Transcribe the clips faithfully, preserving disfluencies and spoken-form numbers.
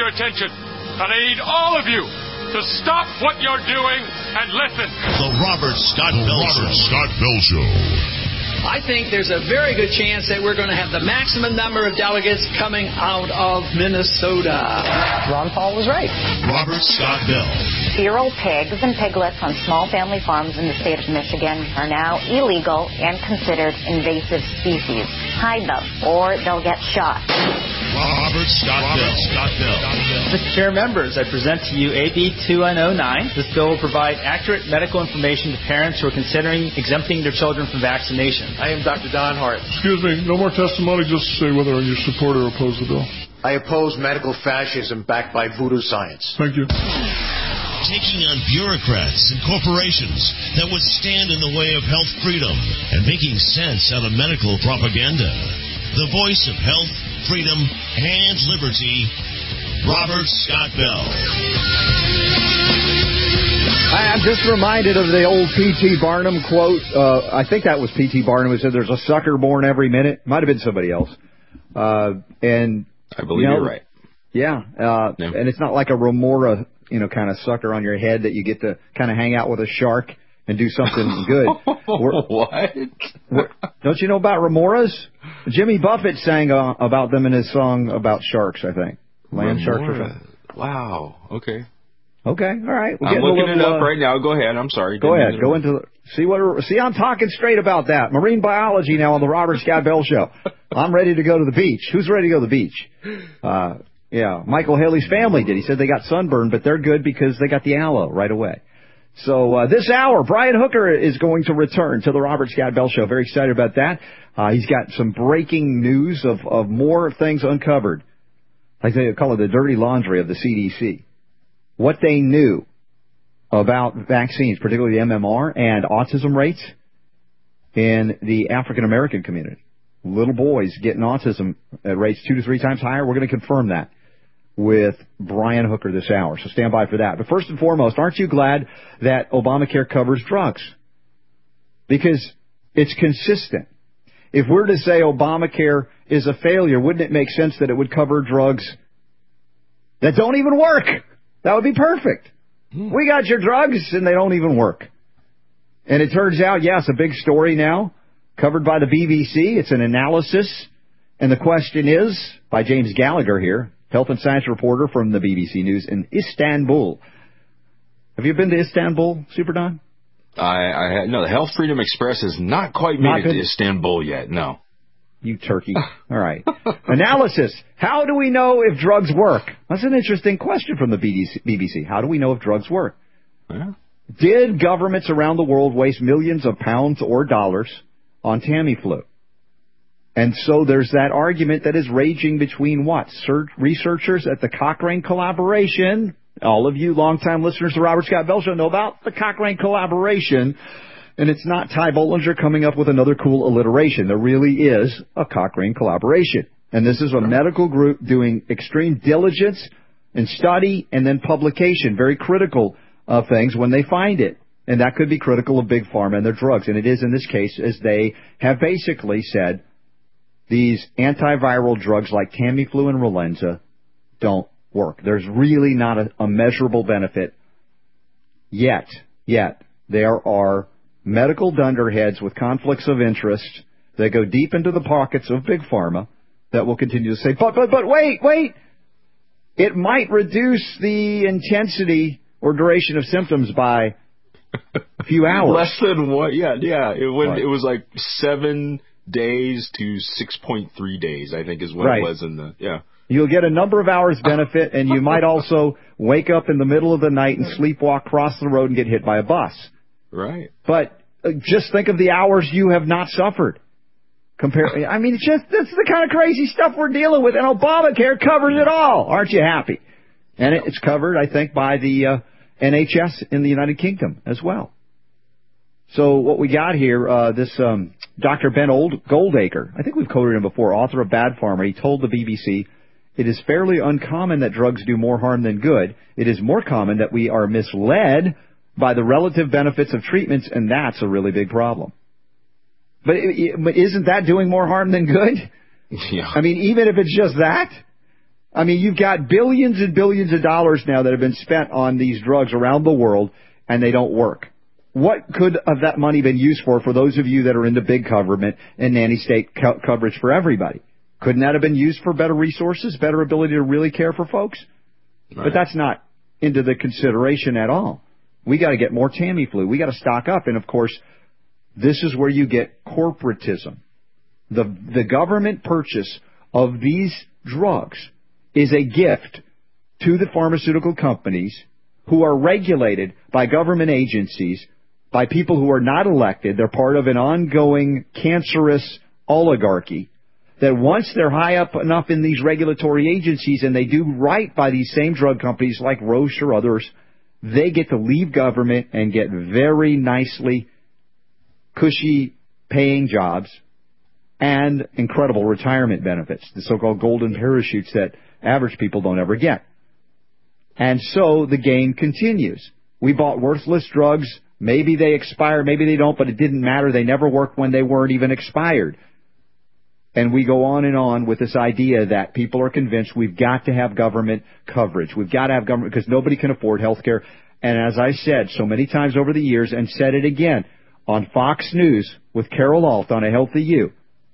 your attention. And I need all of you to stop what you're doing and listen. The Robert Scott Bell Show. Robert Scott Bell Show. I think there's a very good chance that we're going to have the maximum number of delegates coming out of Minnesota. Ron Paul was right. Robert Scott Bell. Feral pigs and piglets on small family farms in the state of Michigan are now illegal and considered invasive species. Hide them, or they'll get shot. Robert Scott Bell. Scott Bell. Mister Chair, members, I present to you A B two one oh nine. This bill will provide accurate medical information to parents who are considering exempting their children from vaccination. I am Doctor Don Hart. Excuse me, no more testimony, just say whether you support or oppose the bill. I oppose medical fascism backed by voodoo science. Thank you. Taking on bureaucrats and corporations that would stand in the way of health freedom and making sense out of medical propaganda. The voice of health, freedom, and liberty, Robert Scott Bell. I'm just reminded of the old P T Barnum quote. Uh, I think that was P T Barnum who said there's a sucker born every minute. Might have been somebody else. Uh, and I believe you know, you're right. Yeah, uh, yeah. And it's not like a remora, you know, kind of sucker on your head that you get to kind of hang out with a shark and do something good. We're, what? We're, don't you know about remoras? Jimmy Buffett sang uh, about them in his song about sharks, I think. Land sharks or something. Wow. Okay. Okay. All right. We're I'm looking little, it up uh, right now. Go ahead. I'm sorry. Go ahead. Go into the, see what. See, I'm talking straight about that. Marine biology now on the Robert Scott Bell Show. I'm ready to go to the beach. Who's ready to go to the beach? Uh, yeah. Michael Haley's family did. He said they got sunburned, but they're good because they got the aloe right away. So uh, this hour, Brian Hooker is going to return to the Robert Scott Bell Show. Very excited about that. Uh, he's got some breaking news of, of more things uncovered. Like they call it the dirty laundry of the C D C. What they knew about vaccines, particularly the M M R and autism rates in the African-American community. Little boys getting autism at rates two to three times higher. We're going to confirm that with Brian Hooker this hour. So stand by for that. But first and foremost, aren't you glad that Obamacare covers drugs? Because it's consistent. If we're to say Obamacare is a failure, wouldn't it make sense that it would cover drugs that don't even work? That would be perfect. Hmm. We got your drugs, and they don't even work. And it turns out, yes, a big story now, covered by the B B C. It's an analysis. And the question is, by James Gallagher here, health and science reporter from the B B C News in Istanbul. Have you been to Istanbul, Super Don? I, I had, no, the Health Freedom Express has not quite made not it been, to Istanbul yet, no. You turkey. All right. Analysis. How do we know if drugs work? That's an interesting question from the B B C. How do we know if drugs work? Yeah. Did governments around the world waste millions of pounds or dollars on Tamiflu? And so there's that argument that is raging between what? Researchers at the Cochrane Collaboration. All of you longtime listeners to Robert Scott Bell Show know about the Cochrane Collaboration. And it's not Ty Bollinger coming up with another cool alliteration. There really is a Cochrane Collaboration. And this is a medical group doing extreme diligence and study and then publication. Very critical of things when they find it. And that could be critical of Big Pharma and their drugs. And it is in this case, as they have basically said, these antiviral drugs like Tamiflu and Relenza don't work. There's really not a, a measurable benefit yet. Yet. There are medical dunderheads with conflicts of interest that go deep into the pockets of Big Pharma that will continue to say, but, but, but, wait, wait. It might reduce the intensity or duration of symptoms by a few hours. Less than what? Yeah, yeah. It, went, right. it was like seven days to six point three days, I think is what right. it was in the, yeah. You'll get a number of hours benefit, and you might also wake up in the middle of the night and sleepwalk across the road and get hit by a bus. Right. But uh, just think of the hours you have not suffered. Compare. I mean, it's just that's the kind of crazy stuff we're dealing with, and Obamacare covers it all. Aren't you happy? And it, it's covered, I think, by the uh, N H S in the United Kingdom as well. So what we got here, uh, this um, Doctor Ben Old Goldacre, I think we've quoted him before, author of Bad Pharma. He told the B B C, it is fairly uncommon that drugs do more harm than good. It is more common that we are misled by the relative benefits of treatments, and that's a really big problem. But, it, but isn't that doing more harm than good? Yeah. I mean, even if it's just that, I mean, you've got billions and billions of dollars now that have been spent on these drugs around the world, and they don't work. What could have that money been used for, for those of you that are into big government and nanny state co- coverage for everybody? Couldn't that have been used for better resources, better ability to really care for folks? Right. But that's not into the consideration at all. We got to get more Tamiflu. We got to stock up. And, of course, this is where you get corporatism. The, the government purchase of these drugs is a gift to the pharmaceutical companies who are regulated by government agencies, by people who are not elected. They're part of an ongoing cancerous oligarchy that once they're high up enough in these regulatory agencies and they do right by these same drug companies like Roche or others, they get to leave government and get very nicely cushy paying jobs and incredible retirement benefits, the so-called golden parachutes that average people don't ever get. And so the game continues. We bought worthless drugs. Maybe they expire, maybe they don't, but it didn't matter. They never worked when they weren't even expired. And we go on and on with this idea that people are convinced we've got to have government coverage. We've got to have government because nobody can afford health care. And as I said so many times over the years and said it again on Fox News with Carol Alt on A Healthy You,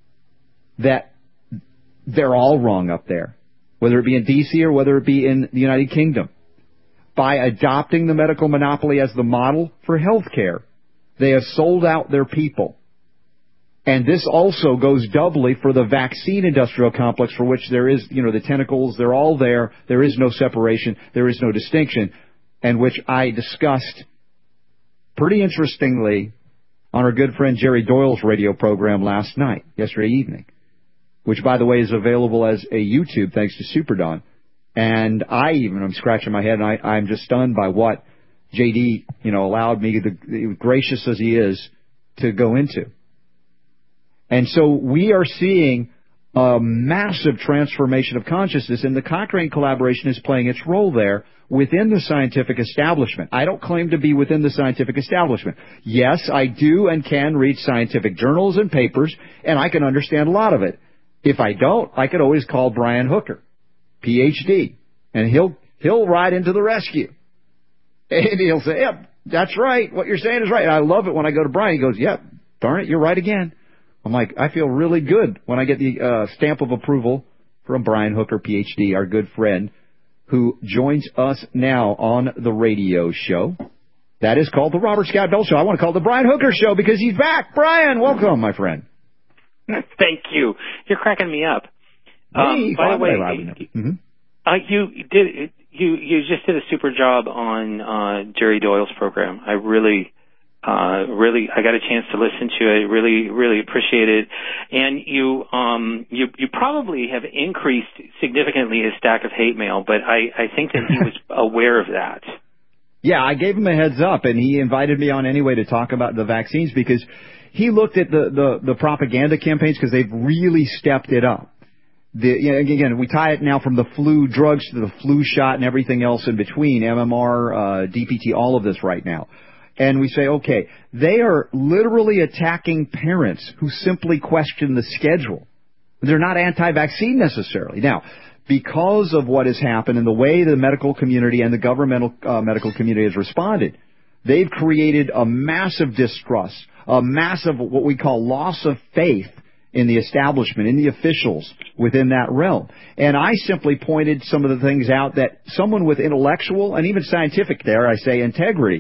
that they're all wrong up there, whether it be in D C or whether it be in the United Kingdom. By adopting the medical monopoly as the model for health care, they have sold out their people. And this also goes doubly for the vaccine industrial complex, for which there is, you know, the tentacles, they're all there. There is no separation. There is no distinction, and which I discussed pretty interestingly on our good friend Jerry Doyle's radio program last night, yesterday evening, which, by the way, is available as a YouTube thanks to Super Don. And I even am scratching my head, and I, I'm just stunned by what J D, you know, allowed me, the, gracious as he is, to go into. And so we are seeing a massive transformation of consciousness, and the Cochrane collaboration is playing its role there within the scientific establishment. I don't claim to be within the scientific establishment. Yes, I do and can read scientific journals and papers, and I can understand a lot of it. If I don't, I could always call Brian Hooker, P H D, and he'll he'll ride into the rescue. And he'll say, yep, that's right. What you're saying is right. And I love it when I go to Brian. He goes, yep, darn it, you're right again. I'm like, I feel really good when I get the uh, stamp of approval from Brian Hooker, P H D, our good friend, who joins us now on the radio show. That is called the Robert Scott Bell Show. I want to call it the Brian Hooker Show because he's back. Brian, welcome, my friend. Thank you. You're cracking me up. Hey, um, by the way, mm-hmm. uh, you did you you just did a super job on uh, Jerry Doyle's program. I really. Uh, really, I got a chance to listen to it. Really, really appreciate it. And you, um, you, you probably have increased significantly his stack of hate mail, but I, I think that he was aware of that. Yeah, I gave him a heads up, and he invited me on anyway to talk about the vaccines because he looked at the, the, the propaganda campaigns because they've really stepped it up. The, you know, again, we tie it now from the flu drugs to the flu shot and everything else in between, M M R, uh, D P T, all of this right now. And we say, okay, they are literally attacking parents who simply question the schedule. They're not anti-vaccine necessarily. Now, because of what has happened and the way the medical community and the governmental uh, medical community has responded, they've created a massive distrust, a massive what we call loss of faith in the establishment, in the officials within that realm. And I simply pointed some of the things out that someone with intellectual and even scientific, dare I say, integrity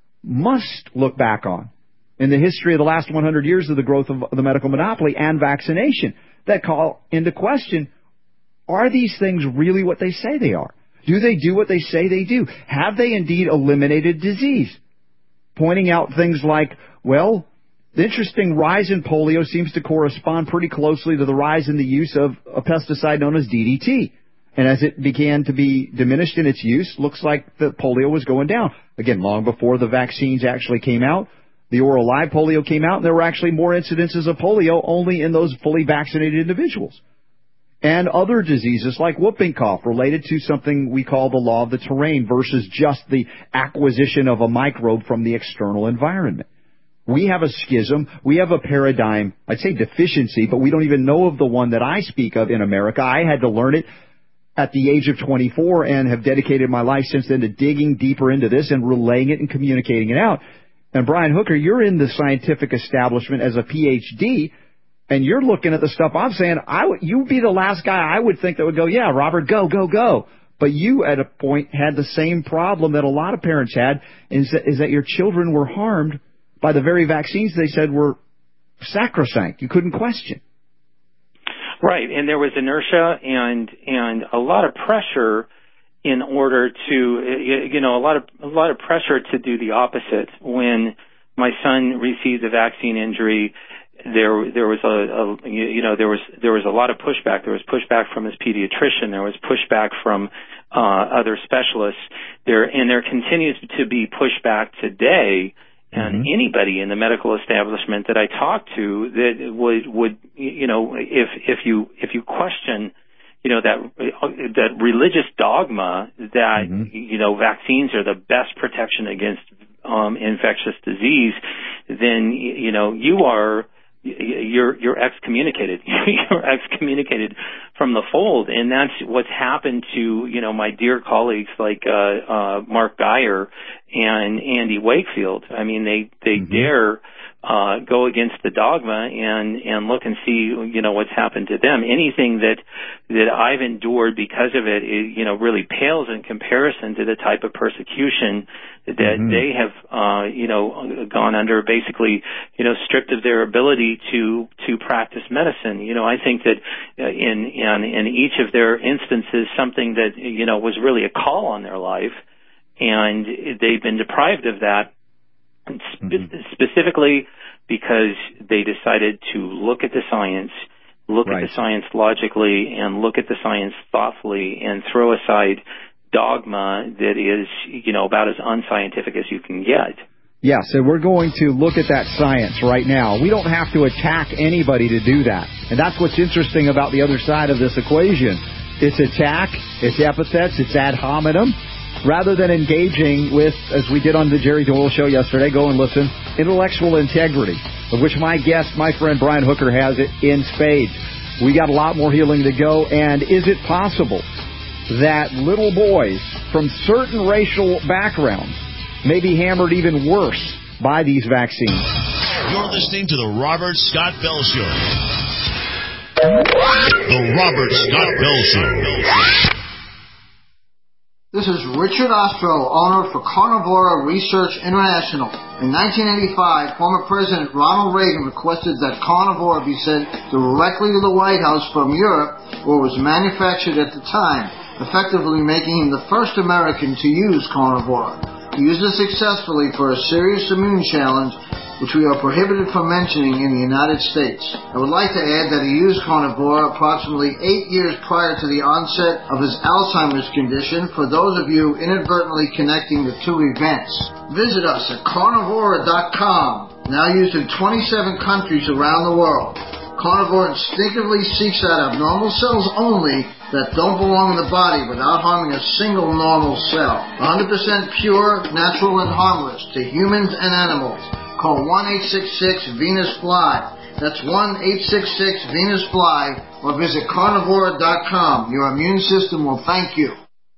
must look back on in the history of the last one hundred years of the growth of the medical monopoly and vaccination that call into question, are these things really what they say they are? Do they do what they say they do? Have they indeed eliminated disease? Pointing out things like, well, the interesting rise in polio seems to correspond pretty closely to the rise in the use of a pesticide known as D D T. And as it began to be diminished in its use, looks like the polio was going down. Again, long before the vaccines actually came out, the oral live polio came out, and there were actually more incidences of polio only in those fully vaccinated individuals. And other diseases like whooping cough related to something we call the law of the terrain versus just the acquisition of a microbe from the external environment. We have a schism. We have a paradigm, I'd say deficiency, but we don't even know of the one that I speak of in America. I had to learn it at the age of twenty-four and have dedicated my life since then to digging deeper into this and relaying it and communicating it out. And Brian Hooker, you're in the scientific establishment as a P H D, and you're looking at the stuff I'm saying. I would, you would be the last guy I would think that would go, yeah, Robert, go, go, go. But you, at a point, had the same problem that a lot of parents had, is that, is that your children were harmed by the very vaccines they said were sacrosanct. You couldn't question. Right, and there was inertia and and a lot of pressure in order to, you know, a lot of a lot of pressure to do the opposite. When my son received a vaccine injury, there there was a, a you know there was there was a lot of pushback. There was pushback from his pediatrician. There was pushback from uh, other specialists. There and there continues to be pushback today. And mm-hmm. anybody in the medical establishment that I talk to that would, would, you know, if, if you, if you question, you know, that, that religious dogma that, mm-hmm. you know, vaccines are the best protection against, um, infectious disease, then, you know, you are, you're, you're excommunicated. You're excommunicated from the fold. And that's what's happened to, you know, my dear colleagues like, uh, uh, Mark Geyer and Andy Wakefield. I mean, they, they mm-hmm. dare, uh, go against the dogma and, and look and see, you know, what's happened to them. Anything that, that I've endured because of it, it you know, really pales in comparison to the type of persecution that mm-hmm. they have, uh, you know, gone under, basically, you know, stripped of their ability to, to practice medicine. You know, I think that in, in, in each of their instances, something that, you know, was really a call on their life, and they've been deprived of that. Spe- mm-hmm. specifically because they decided to look at the science, look right. at the science logically, and look at the science thoughtfully, and throw aside dogma that is, you know, about as unscientific as you can get. Yes, and we're going to look at that science right now. We don't have to attack anybody to do that. And that's what's interesting about the other side of this equation. It's attack, it's epithets, it's ad hominem. Rather than engaging with, as we did on the Jerry Doyle show yesterday, go and listen, intellectual integrity, of which my guest, my friend Brian Hooker, has it in spades. We got a lot more healing to go, and is it possible that little boys from certain racial backgrounds may be hammered even worse by these vaccines? You're listening to the Robert Scott Bell Show. The Robert Scott Bell Show. This is Richard Ostro, owner for Carnivora Research International. In nineteen eighty-five, former President Ronald Reagan requested that Carnivora be sent directly to the White House from Europe, where it was manufactured at the time, effectively making him the first American to use Carnivora. He used it successfully for a serious immune challenge, which we are prohibited from mentioning in the United States. I would like to add that he used Carnivora approximately eight years prior to the onset of his Alzheimer's condition, for those of you inadvertently connecting the two events. Visit us at carnivora dot com, now used in twenty-seven countries around the world. Carnivora instinctively seeks out abnormal cells only that don't belong in the body without harming a single normal cell. one hundred percent pure, natural, and harmless to humans and animals. Call one eight six six Venus Fly. That's one eight six six Venus Fly, or visit carnivora dot com. Your immune system will thank you.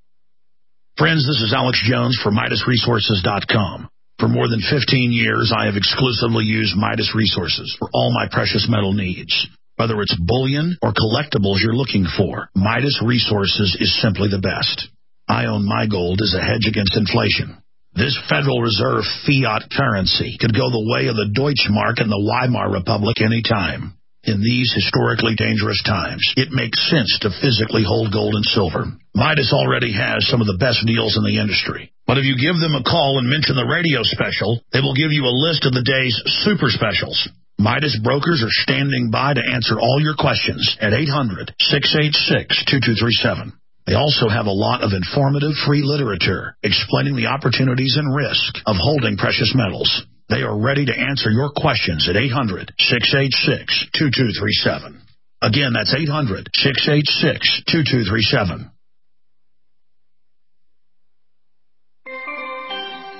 Friends, this is Alex Jones for Midas Resources dot com. For more than fifteen years, I have exclusively used Midas Resources for all my precious metal needs. Whether it's bullion or collectibles you're looking for, Midas Resources is simply the best. I own my gold as a hedge against inflation. This Federal Reserve fiat currency could go the way of the Deutschmark and the Weimar Republic any time. In these historically dangerous times, it makes sense to physically hold gold and silver. Midas already has some of the best deals in the industry. But if you give them a call and mention the radio special, they will give you a list of the day's super specials. Midas brokers are standing by to answer all your questions at eight hundred, six eight six, two two three seven. They also have a lot of informative free literature explaining the opportunities and risk of holding precious metals. They are ready to answer your questions at eight hundred, six eight six, two two three seven. Again, that's eight hundred, six eight six, two two three seven.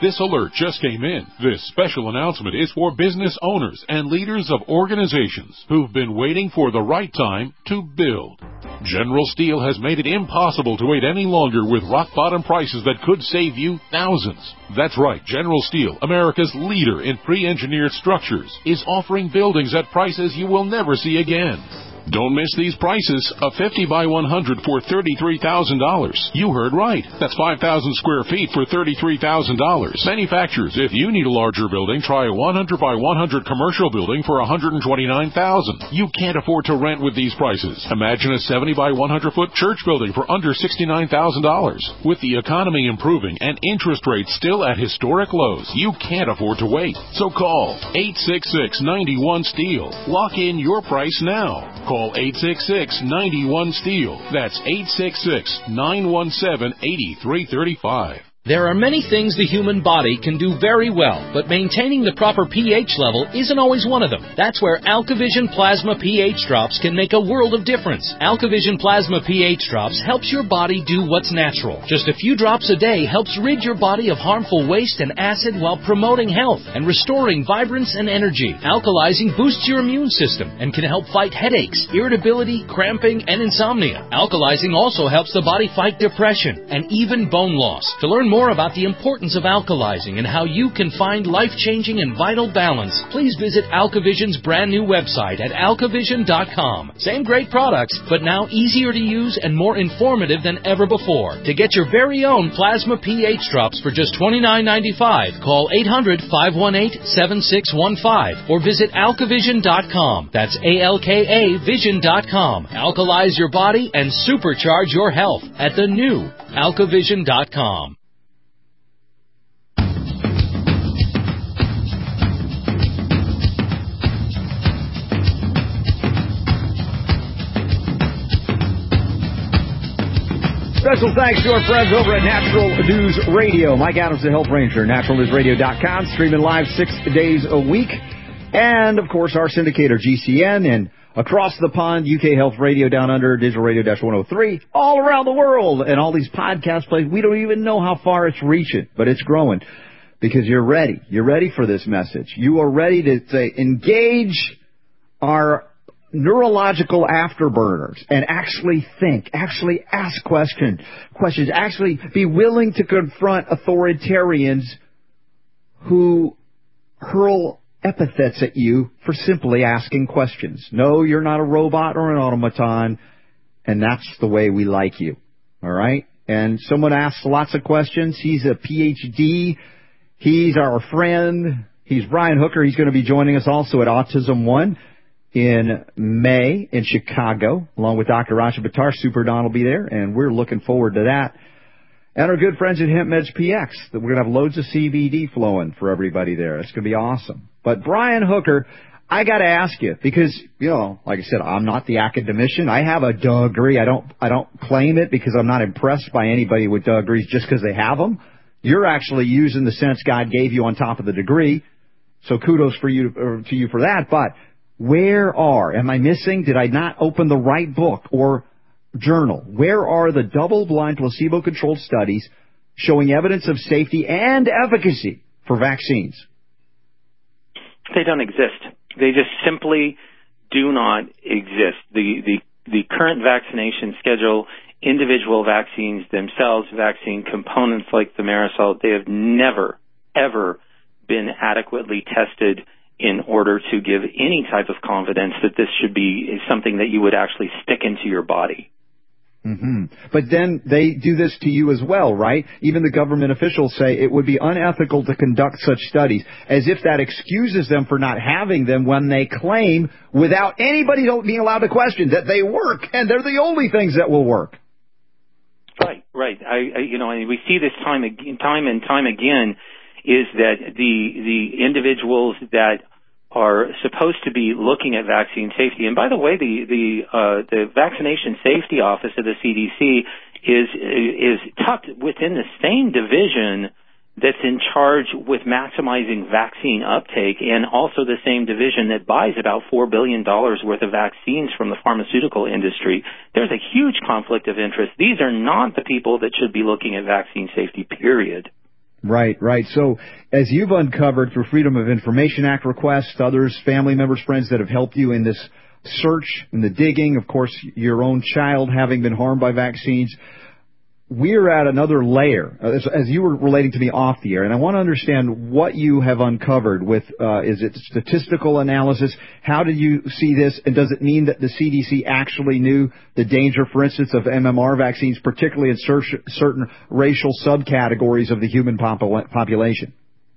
This alert just came in. This special announcement is for business owners and leaders of organizations who've been waiting for the right time to build. General Steel has made it impossible to wait any longer with rock-bottom prices that could save you thousands. That's right, General Steel, America's leader in pre-engineered structures, is offering buildings at prices you will never see again. Don't miss these prices. A fifty by one hundred for thirty-three thousand dollars. You heard right. That's five thousand square feet for thirty-three thousand dollars. Manufacturers, if you need a larger building, try a one hundred by one hundred commercial building for one hundred twenty-nine thousand dollars. You can't afford to rent with these prices. Imagine a seventy by one hundred foot church building for under sixty-nine thousand dollars. With the economy improving and interest rates still at historic lows, you can't afford to wait. So call eight six six, nine one, STEEL. Lock in your price now. Call eight six six, nine one, STEEL. That's eight six six, nine one seven, eight three three five. There are many things the human body can do very well, but maintaining the proper pH level isn't always one of them. That's where AlkaVision Plasma pH Drops can make a world of difference. AlkaVision Plasma pH Drops helps your body do what's natural. Just a few drops a day helps rid your body of harmful waste and acid while promoting health and restoring vibrance and energy. Alkalizing boosts your immune system and can help fight headaches, irritability, cramping, and insomnia. Alkalizing also helps the body fight depression and even bone loss. To learn more about the importance of alkalizing and how you can find life-changing and vital balance, please visit AlkaVision's brand new website at alkavision dot com. Same great products, but now easier to use and more informative than ever before. To get your very own Plasma pH Drops for just twenty-nine ninety-five, call eight hundred, five one eight, seven six one five or visit alkavision dot com. That's A L K A vision dot com. Alkalize your body and supercharge your health at the new alkavision dot com. Special thanks to our friends over at Natural News Radio. Mike Adams, the Health Ranger, natural news radio dot com, streaming live six days a week. And, of course, our syndicator, G C N, and across the pond, U K Health Radio down under, Digital Radio one oh three, all around the world. And all these podcast plays, we don't even know how far it's reaching, but it's growing because you're ready. You're ready for this message. You are ready to say, engage our neurological afterburners and actually think, actually ask question, questions, actually be willing to confront authoritarians who hurl epithets at you for simply asking questions. No, you're not a robot or an automaton, and that's the way we like you. All right? And someone asks lots of questions. He's a P H D. He's our friend. He's Brian Hooker. He's going to be joining us also at Autism One in May in Chicago, along with Doctor Rasha Bhattar. Super Don will be there, and we're looking forward to that. And our good friends at HempMeds P X, that we're going to have loads of C B D flowing for everybody there. It's going to be awesome. But Brian Hooker, I got to ask you, because, you know, like I said, I'm not the academician. I have a degree. I don't, I don't claim it because I'm not impressed by anybody with degrees just because they have them. You're actually using the sense God gave you on top of the degree. So kudos for you, or to you for that. But where are, am I missing, did I not open the right book or journal? Where are the double-blind placebo-controlled studies showing evidence of safety and efficacy for vaccines? They don't exist. They just simply do not exist. The, the, the current vaccination schedule, individual vaccines themselves, vaccine components like the Marisol, they have never, ever been adequately tested in order to give any type of confidence that this should be something that you would actually stick into your body. Mm-hmm. But then they do this to you as well, right? Even the government officials say it would be unethical to conduct such studies, as if that excuses them for not having them when they claim, without anybody being allowed to question, that they work, and they're the only things that will work. Right, right. I, I you know, and we see this time, time and time again, is that the the individuals that are supposed to be looking at vaccine safety, and by the way, the the uh, the Vaccination Safety Office of the C D C is is tucked within the same division that's in charge with maximizing vaccine uptake, and also the same division that buys about four billion dollars worth of vaccines from the pharmaceutical industry. There's a huge conflict of interest. These are not the people that should be looking at vaccine safety, period. Right, right. So as you've uncovered through Freedom of Information Act requests, others, family members, friends that have helped you in this search and the digging, of course, your own child having been harmed by vaccines, we're at another layer, as, as you were relating to me off the air, and I want to understand what you have uncovered with, uh, is it statistical analysis? How did you see this, and does it mean that the C D C actually knew the danger, for instance, of M M R vaccines, particularly in cer- certain racial subcategories of the human popul- population?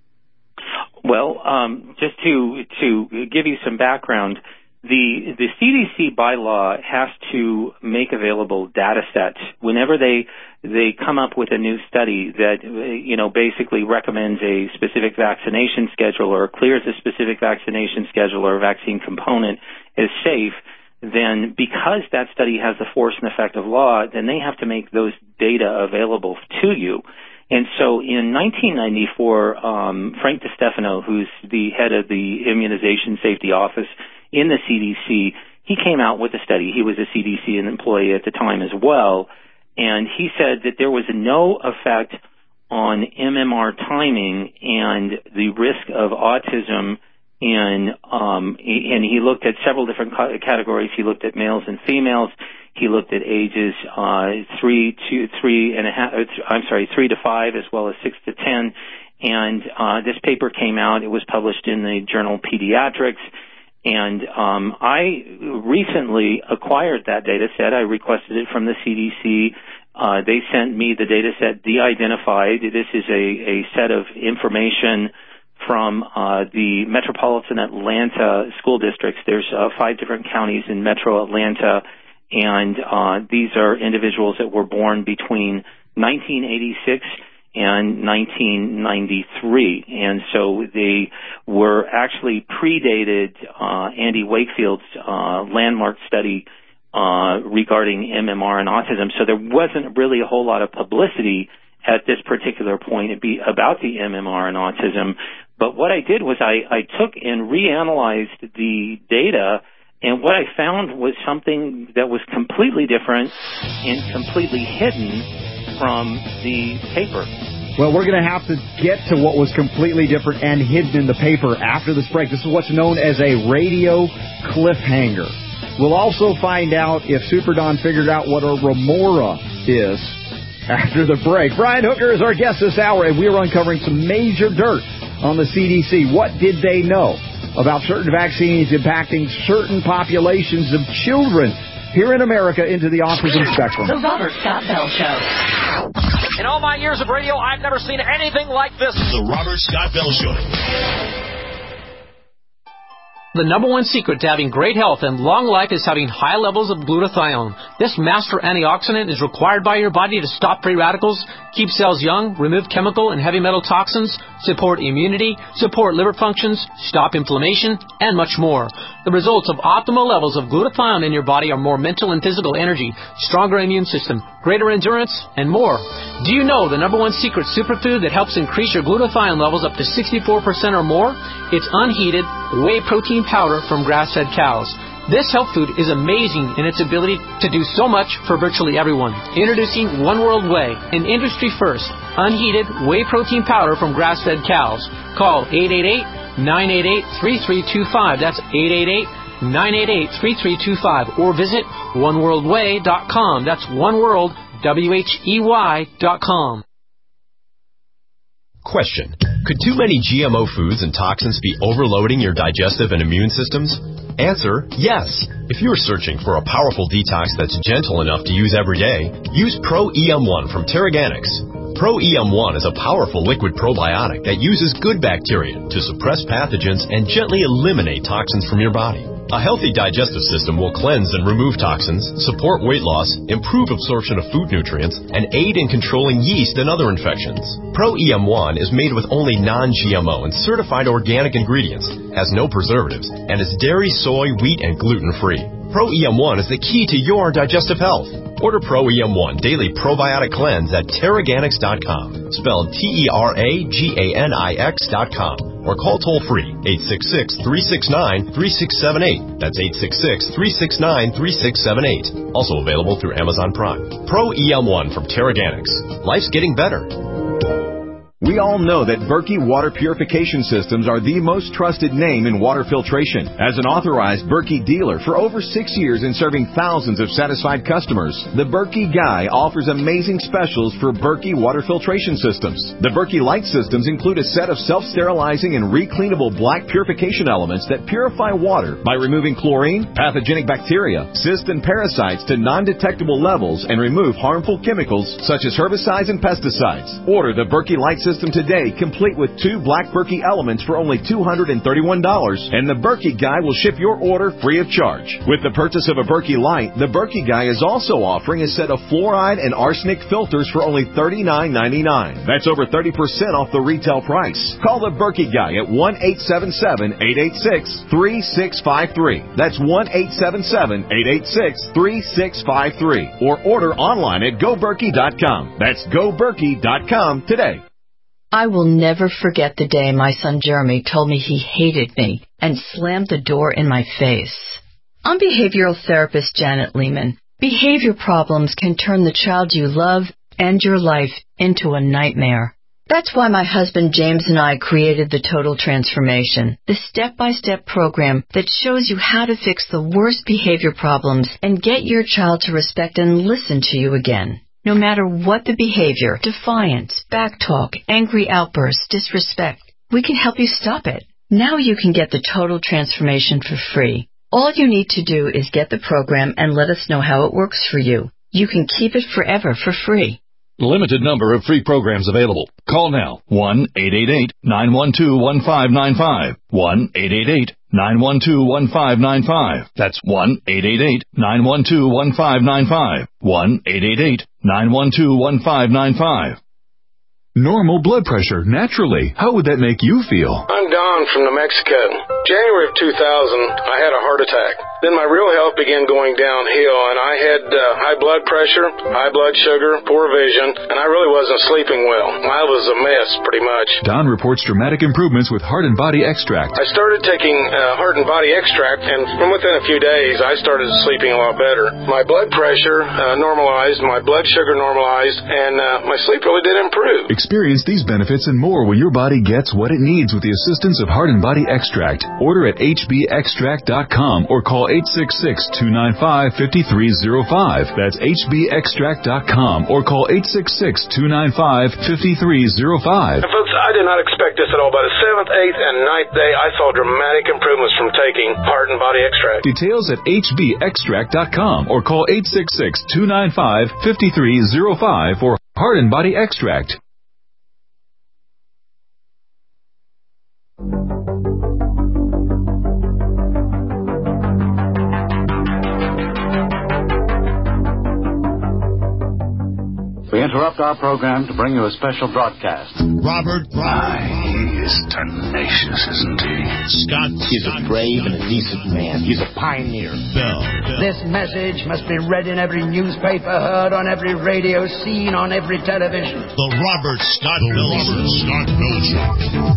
Well, um, just to to give you some background, the the C D C bylaw has to make available data sets whenever they they come up with a new study that, you know, basically recommends a specific vaccination schedule or clears a specific vaccination schedule or vaccine component as safe. Then because that study has the force and effect of law, then they have to make those data available to you. And so in nineteen ninety-four, um, Frank DiStefano, who's the head of the Immunization Safety Office in the C D C, he came out with a study. He was a C D C employee at the time as well. And he said that there was no effect on M M R timing and the risk of autism in, um, and he looked at several different categories. He looked at males and females. He looked at ages uh, three to three and a half. I'm sorry, three to five, as well as six to ten. And uh, this paper came out. It was published in the journal Pediatrics. And um, I recently acquired that data set. I requested it from the C D C. Uh, they sent me the data set de-identified. This is a, a set of information from uh, the Metropolitan Atlanta school districts. There's uh, five different counties in Metro Atlanta, and uh, these are individuals that were born between nineteen eighty-six and nineteen ninety-three, and so they were actually predated uh, Andy Wakefield's uh, landmark study uh, regarding M M R and autism. So there wasn't really a whole lot of publicity at this particular point about the M M R and autism. But what I did was I, I took and reanalyzed the data, and what I found was something that was completely different and completely hidden from the paper. Well, we're going to have to get to what was completely different and hidden in the paper after this break. This is what's known as a radio cliffhanger. We'll also find out if Super Don figured out what a remora is after the break. Brian Hooker is our guest this hour, and we're uncovering some major dirt on the C D C. What did they know about certain vaccines impacting certain populations of children here in America into the autism spectrum? The Robert Scott Bell Show. In all my years of radio, I've never seen anything like this. The Robert Scott Bell Show. The number one secret to having great health and long life is having high levels of glutathione. This master antioxidant is required by your body to stop free radicals, keep cells young, remove chemical and heavy metal toxins, support immunity, support liver functions, stop inflammation, and much more. The results of optimal levels of glutathione in your body are more mental and physical energy, stronger immune system, greater endurance, and more. Do you know the number one secret superfood that helps increase your glutathione levels up to sixty-four percent or more? It's unheated whey protein powder from grass-fed cows. This health food is amazing in its ability to do so much for virtually everyone. Introducing One World Whey, an industry first, unheated whey protein powder from grass-fed cows. Call eight eight eight, nine eight eight, three three two five. That's eight eight eight, nine eight eight, three three two five. Or visit one world way dot com. That's oneworld, W H E Y dot com. Question. Could too many G M O foods and toxins be overloading your digestive and immune systems? Answer, yes. If you're searching for a powerful detox that's gentle enough to use every day, use Pro E M one from Teraganix. Pro E M one is a powerful liquid probiotic that uses good bacteria to suppress pathogens and gently eliminate toxins from your body. A healthy digestive system will cleanse and remove toxins, support weight loss, improve absorption of food nutrients, and aid in controlling yeast and other infections. Pro E M one is made with only non-G M O and certified organic ingredients, has no preservatives, and is dairy, soy, wheat, and gluten-free. Pro E M one is the key to your digestive health. Order Pro E M one Daily Probiotic Cleanse at Teraganix dot com, spelled T E R A G A N I X dot com, or call toll-free eight six six, three six nine, three six seven eight. That's eight six six, three six nine, three six seven eight. Also available through Amazon Prime. Pro E M one from Teraganix. Life's getting better. We all know that Berkey Water Purification Systems are the most trusted name in water filtration. As an authorized Berkey dealer for over six years and serving thousands of satisfied customers, the Berkey Guy offers amazing specials for Berkey Water Filtration Systems. The Berkey Light Systems include a set of self-sterilizing and recleanable black purification elements that purify water by removing chlorine, pathogenic bacteria, cysts, and parasites to non-detectable levels and remove harmful chemicals such as herbicides and pesticides. Order the Berkey Light System today, complete with two black Berkey elements for only two hundred thirty-one dollars, and the Berkey Guy will ship your order free of charge. With the purchase of a Berkey Light, the Berkey Guy is also offering a set of fluoride and arsenic filters for only thirty-nine ninety-nine. That's over thirty percent off the retail price. Call the Berkey Guy at one eight seven seven, eight eight six, three six five three. That's one eight seven seven, eight eight six, three six five three. Or order online at go berkey dot com. That's go berkey dot com today. I will never forget the day my son Jeremy told me he hated me and slammed the door in my face. I'm behavioral therapist Janet Lehman. Behavior problems can turn the child you love and your life into a nightmare. That's why my husband James and I created the Total Transformation, the step-by-step program that shows you how to fix the worst behavior problems and get your child to respect and listen to you again. No matter what the behavior, defiance, backtalk, angry outbursts, disrespect, we can help you stop it. Now you can get the Total Transformation for free. All you need to do is get the program and let us know how it works for you. You can keep it forever for free. Limited number of free programs available. Call now. one eight eight eight, nine one two, one five nine five. one eight eight eight, nine one two, one five nine five. That's one eight eight eight, nine one two, one five nine five. one eight eight eight, nine one two, one five nine five. Normal blood pressure, naturally. How would that make you feel? I'm Don from New Mexico. January of two thousand, I had a heart attack. Then my real health began going downhill, and I had uh, high blood pressure, high blood sugar, poor vision, and I really wasn't sleeping well. I was a mess, pretty much. Don reports dramatic improvements with Heart and Body Extract. I started taking uh, Heart and Body Extract, and from within a few days, I started sleeping a lot better. My blood pressure uh, normalized, my blood sugar normalized, and uh, my sleep really did improve. Experience these benefits and more when your body gets what it needs with the assistance of Heart and Body Extract. Order at h b extract dot com or call eight six six, two nine five, five three zero five. That's h b extract dot com or call eight six six, two nine five, five three zero five. And folks, I did not expect this at all. By the seventh, eighth, and ninth day, I saw dramatic improvements from taking Heart and Body Extract. Details at h b extract dot com or call eight six six, two nine five, five three zero five for Heart and Body Extract. We interrupt our program to bring you a special broadcast. Robert Rye. He is tenacious, isn't he? Scott. He's a brave and a decent man. He's a pioneer. Bell. This message must be read in every newspaper, heard on every radio, seen on every television. The Robert Scott Bell Show. Scott Bell Show.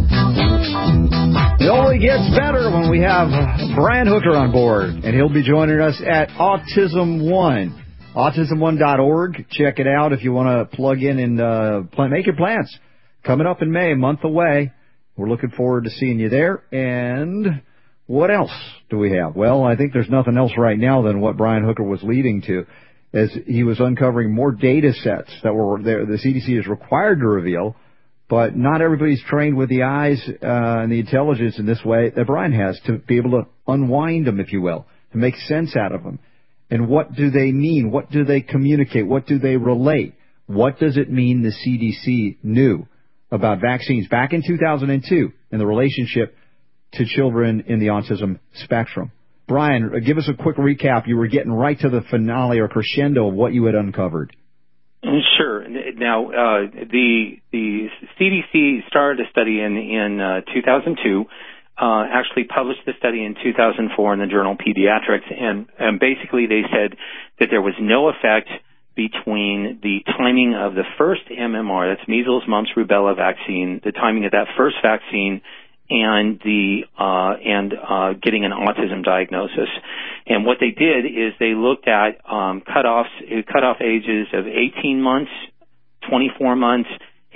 It only gets better when we have Brian Hooker on board, and he'll be joining us at Autism One. autism one dot org. Check it out if you want to plug in and uh, plan, make your plans. Coming up in May, a month away. We're looking forward to seeing you there. And what else do we have? Well, I think there's nothing else right now than what Brian Hooker was leading to, as he was uncovering more data sets that were there. The C D C is required to reveal, but not everybody's trained with the eyes uh, and the intelligence in this way that Brian has to be able to unwind them, if you will, to make sense out of them. And what do they mean? What do they communicate? What do they relate? What does it mean the C D C knew about vaccines back in two thousand two and the relationship to children in the autism spectrum? Brian, give us a quick recap. You were getting right to the finale or crescendo of what you had uncovered. Sure. Now, uh, the the C D C started a study in, in uh, two thousand two. Uh, actually published the study in two thousand four in the journal Pediatrics, and, and basically they said that there was no effect between the timing of the first M M R, that's measles, mumps, rubella vaccine, the timing of that first vaccine, and the uh, and uh, getting an autism diagnosis. And what they did is they looked at um, cutoffs, cutoff ages of eighteen months, twenty-four months,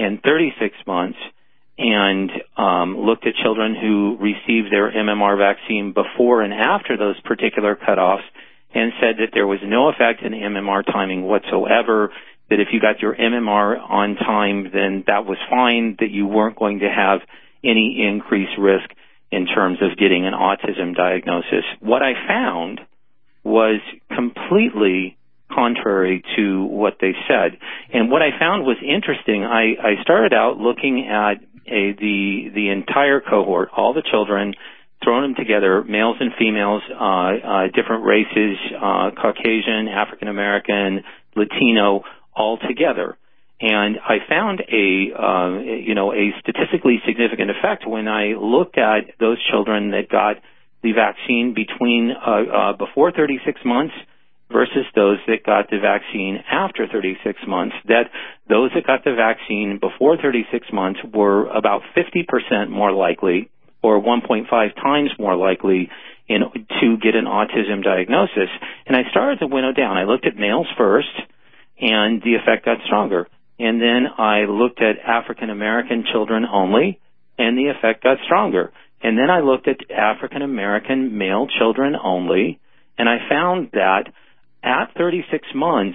and thirty-six months, and um, looked at children who received their M M R vaccine before and after those particular cutoffs, and said that there was no effect in M M R timing whatsoever, that if you got your M M R on time, then that was fine, that you weren't going to have any increased risk in terms of getting an autism diagnosis. What I found was completely contrary to what they said. And what I found was interesting. I, I started out looking at a, the the entire cohort, all the children, throwing them together, males and females, uh, uh, different races, uh, Caucasian, African American, Latino, all together. And I found a, uh, you know, a statistically significant effect when I looked at those children that got the vaccine between uh, uh, before thirty-six months versus those that got the vaccine after thirty-six months. That those that got the vaccine before thirty-six months were about fifty percent more likely, or one point five times more likely, in, to get an autism diagnosis. And I started to winnow down. I looked at males first, and the effect got stronger. And then I looked at African American children only, and the effect got stronger. And then I looked at African American male children only, and I found that at thirty-six months,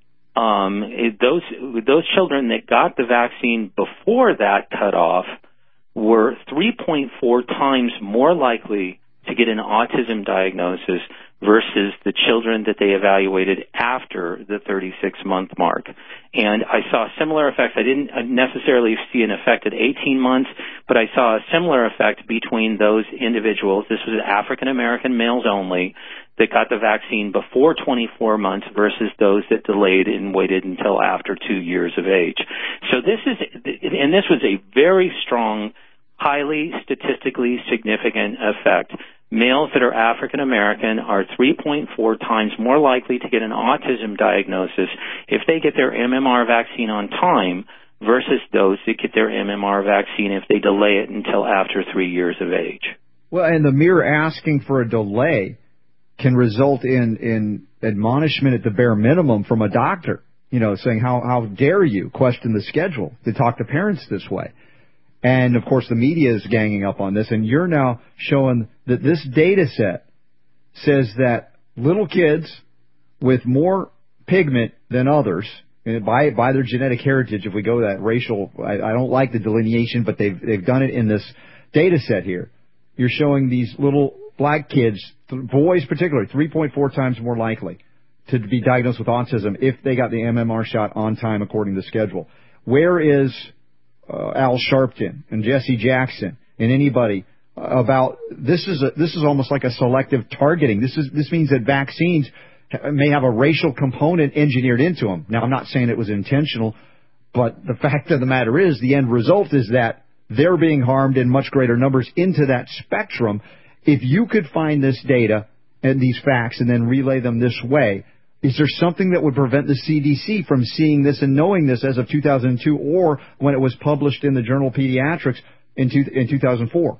um, it, those those children that got the vaccine before that cutoff were three point four times more likely to get an autism diagnosis versus the children that they evaluated after the thirty-six month mark. And I saw similar effects. I didn't necessarily see an effect at eighteen months, but I saw a similar effect between those individuals. This was African American males only that got the vaccine before twenty-four months versus those that delayed and waited until after two years of age. So this is, and this was a very strong, highly statistically significant effect. Males that are African American are three point four times more likely to get an autism diagnosis if they get their M M R vaccine on time versus those that get their M M R vaccine if they delay it until after three years of age. Well, and the mere asking for a delay can result in, in admonishment at the bare minimum from a doctor, you know, saying, how, how dare you question the schedule to talk to parents this way? And, of course, the media is ganging up on this, and you're now showing that this data set says that little kids with more pigment than others, and by by their genetic heritage, if we go to that racial, I, I don't like the delineation, but they've, they've done it in this data set here. You're showing these little black kids, boys particularly, three point four times more likely to be diagnosed with autism if they got the M M R shot on time according to schedule. Where is Uh, Al Sharpton and Jesse Jackson and anybody about this is a, this is almost like a selective targeting. This is this means that vaccines may have a racial component engineered into them. Now, I'm not saying it was intentional, but the fact of the matter is the end result is that they're being harmed in much greater numbers into that spectrum. If you could find this data and these facts and then relay them this way, is there something that would prevent the C D C from seeing this and knowing this as of two thousand two or when it was published in the Journal of Pediatrics in, two, in two thousand four?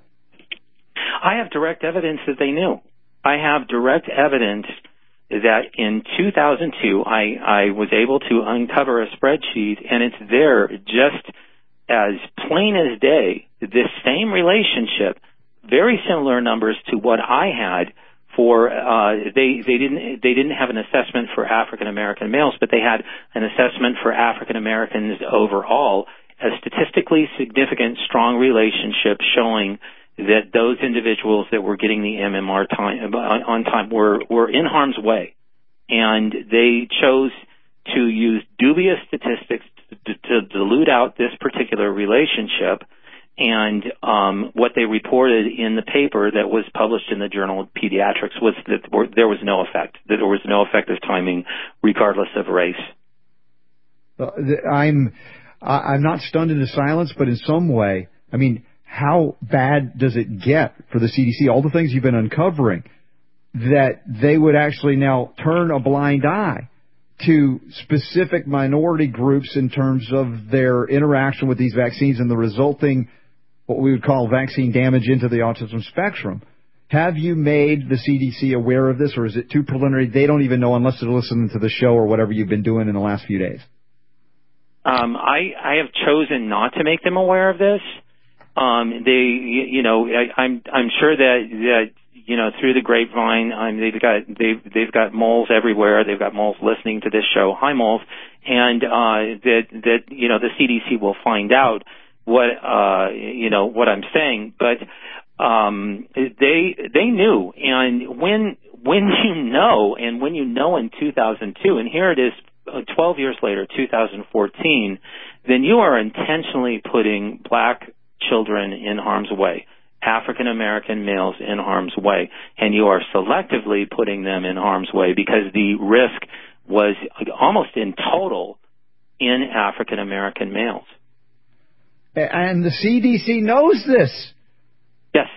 I have direct evidence that they knew. I have direct evidence that in two thousand two I, I was able to uncover a spreadsheet, and it's there just as plain as day, this same relationship, very similar numbers to what I had. For uh, they they didn't they didn't have an assessment for African American males, but they had an assessment for African Americans overall, a statistically significant, strong relationship showing that those individuals that were getting the M M R time on time were were in harm's way, and they chose to use dubious statistics to, to dilute out this particular relationship. And um, what they reported in the paper that was published in the Journal of Pediatrics was that there was no effect, that there was no effective timing regardless of race. Uh, I'm I'm not stunned into silence, but in some way, I mean, how bad does it get for the C D C, all the things you've been uncovering, that they would actually now turn a blind eye to specific minority groups in terms of their interaction with these vaccines and the resulting what we would call vaccine damage into the autism spectrum. Have you made the C D C aware of this, or is it too preliminary? They don't even know unless they're listening to the show or whatever you've been doing in the last few days. Um, I, I have chosen not to make them aware of this. Um, they, you know, I, I'm, I'm sure that, that, you know, through the grapevine, um, they've got, they've, they've got moles everywhere. They've got moles listening to this show. Hi, moles. And, uh, that, that, you know, the C D C will find out what, uh, you know, what I'm saying. But, um, they, they knew. And when, when you know, and when you know in two thousand two, and here it is, twelve years later, two thousand fourteen, then you are intentionally putting black children in harm's way, African American males in harm's way, and you are selectively putting them in harm's way because the risk was almost in total in African American males. And the C D C knows this. Yes.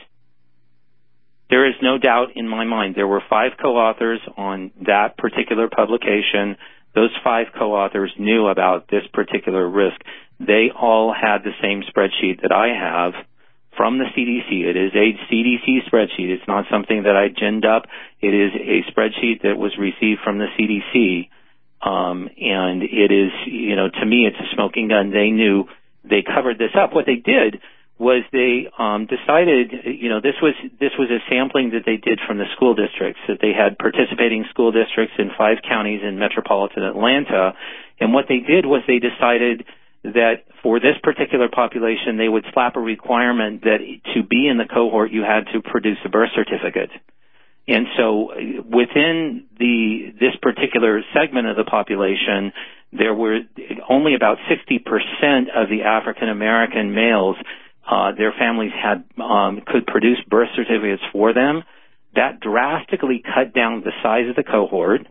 There is no doubt in my mind. There were five co-authors on that particular publication. Those five co-authors knew about this particular risk. They all had the same spreadsheet that I have from the C D C. It is a C D C spreadsheet. It's not something that I ginned up. It is a spreadsheet that was received from the C D C. Um, and it is, you know, to me, it's a smoking gun. They knew. They covered this up. What they did was they um, decided, you know, this was this was a sampling that they did from the school districts, that they had participating school districts in five counties in metropolitan Atlanta. And what they did was they decided that for this particular population, they would slap a requirement that to be in the cohort, you had to produce a birth certificate. And so within the this particular segment of the population, there were only about sixty percent of the African American males, uh, their families had um, could produce birth certificates for them. That drastically cut down the size of the cohort.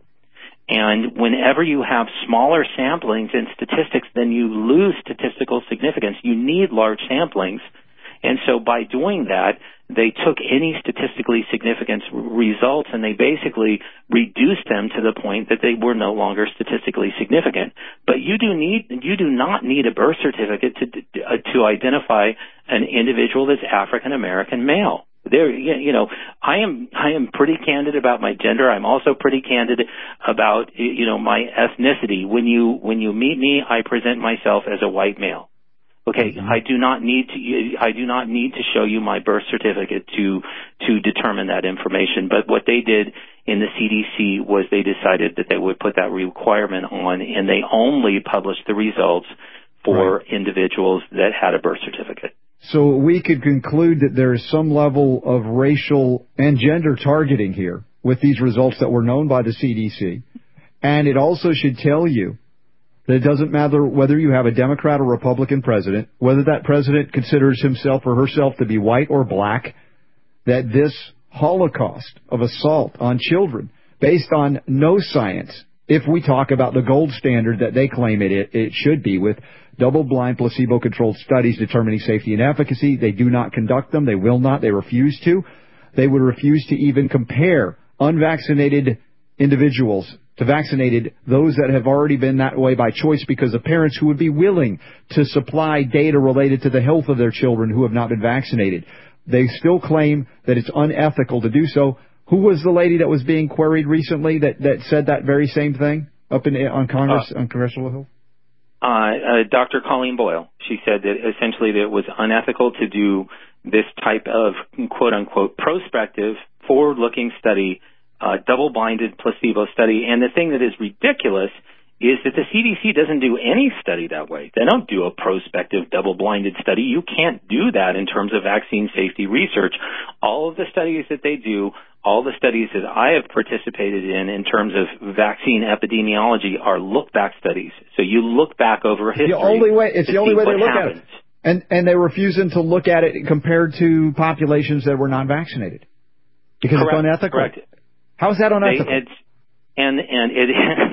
And whenever you have smaller samplings in statistics, then you lose statistical significance. You need large samplings. And so by doing that, they took any statistically significant results and they basically reduced them to the point that they were no longer statistically significant. But you do need, you do not need a birth certificate to, to identify an individual that's African American male. There, you know, I am, I am pretty candid about my gender. I'm also pretty candid about, you know, my ethnicity. When you, when you meet me, I present myself as a white male. Okay, mm-hmm. I do not need to, I do not need to show you my birth certificate to, to determine that information. But what they did in the C D C was they decided that they would put that requirement on, and they only published the results for right. individuals that had a birth certificate. So we could conclude that there is some level of racial and gender targeting here with these results that were known by the C D C. And it also should tell you that it doesn't matter whether you have a Democrat or Republican president, whether that president considers himself or herself to be white or black, that this holocaust of assault on children based on no science, if we talk about the gold standard that they claim it, it, it should be with double-blind, placebo-controlled studies determining safety and efficacy. They do not conduct them. They will not. They refuse to. They would refuse to even compare unvaccinated individuals to vaccinated, those that have already been that way by choice because of parents who would be willing to supply data related to the health of their children who have not been vaccinated. They still claim that it's unethical to do so. Who was the lady that was being queried recently that, that said that very same thing up in on Congress, uh, on Congressional Hill? Uh, uh, Doctor Colleen Boyle. She said that essentially that it was unethical to do this type of quote-unquote prospective, forward-looking study, uh, double-blinded placebo study. And the thing that is ridiculous is that the C D C doesn't do any study that way. They don't do a prospective double-blinded study. You can't do that in terms of vaccine safety research. All of the studies that they do, all the studies that I have participated in in terms of vaccine epidemiology are look-back studies. So you look back over history. The only way, it's the only way they look happens. at it. And, and they're refusing to look at it compared to populations that were not vaccinated. Because Correct. it's unethical. Correct. How is that unethical? They, it's, and, and it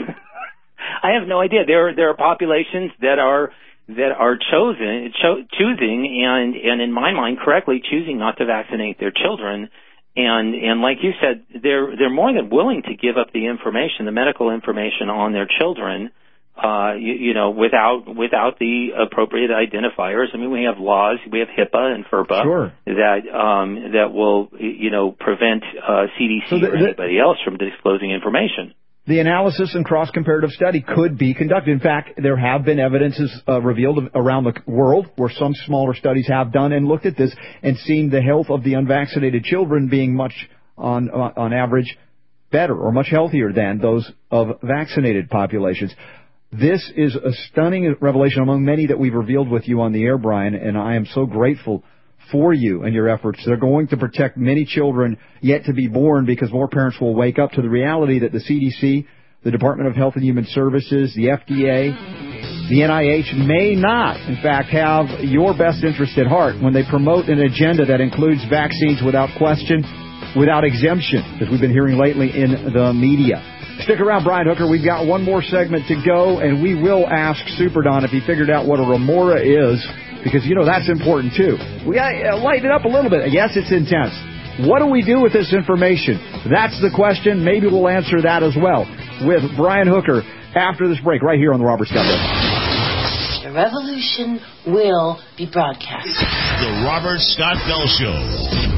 I have no idea. There, there are populations that are that are chosen, cho- choosing, and, and in my mind, correctly choosing not to vaccinate their children. And, and like you said, they're they're more than willing to give up the information, the medical information on their children, uh, you, you know, without without the appropriate identifiers. I mean, we have laws, we have HIPAA and FERPA sure. that um, that will, you know, prevent uh, C D C so the, or anybody else from disclosing information. the analysis and cross-comparative study could be conducted. In fact, there have been evidences uh, revealed around the world where some smaller studies have done and looked at this and seen the health of the unvaccinated children being much, on uh, on average, better or much healthier than those of vaccinated populations. This is a stunning revelation among many that we've revealed with you on the air, Brian, and I am so grateful for you and your efforts. They're going to protect many children yet to be born because more parents will wake up to the reality that the C D C, the Department of Health and Human Services, the F D A, the N I H may not, in fact, have your best interest at heart when they promote an agenda that includes vaccines without question, without exemption, as we've been hearing lately in the media. Stick around, Brian Hooker. We've got one more segment to go, and we will ask Super Don if he figured out what a remora is, because, you know, that's important, too. We got to lighten it up a little bit. Yes, it's intense. What do we do with this information? That's the question. Maybe we'll answer that as well with Brian Hooker after this break right here on the Robert Scott Bell. The revolution will be broadcast. The Robert Scott Bell Show.